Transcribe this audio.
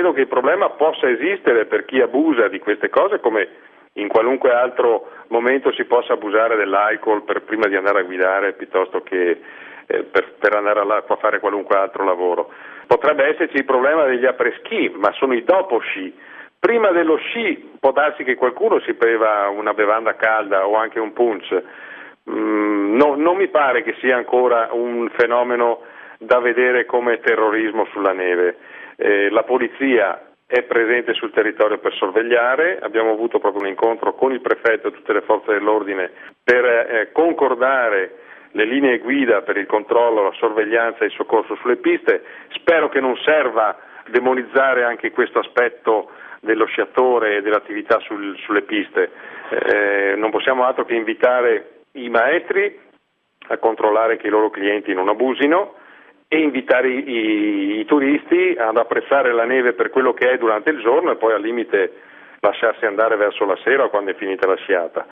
credo che il problema possa esistere per chi abusa di queste cose, come in qualunque altro momento si possa abusare dell'alcol prima di andare a guidare piuttosto che per andare a fare qualunque altro lavoro. Potrebbe esserci il problema degli après-ski, ma sono i dopo sci. Prima dello sci può darsi che qualcuno si beva una bevanda calda o anche un punch. Non mi pare che sia ancora un fenomeno da vedere come terrorismo sulla neve. La polizia è presente sul territorio per sorvegliare, abbiamo avuto proprio un incontro con il prefetto e tutte le forze dell'ordine per concordare le linee guida per il controllo, la sorveglianza e il soccorso sulle piste. Spero che non serva demonizzare anche questo aspetto dello sciatore e dell'attività sulle piste. Non possiamo altro che invitare i maestri a controllare che i loro clienti non abusino e invitare i turisti ad apprezzare la neve per quello che è durante il giorno e poi al limite lasciarsi andare verso la sera quando è finita la sciata.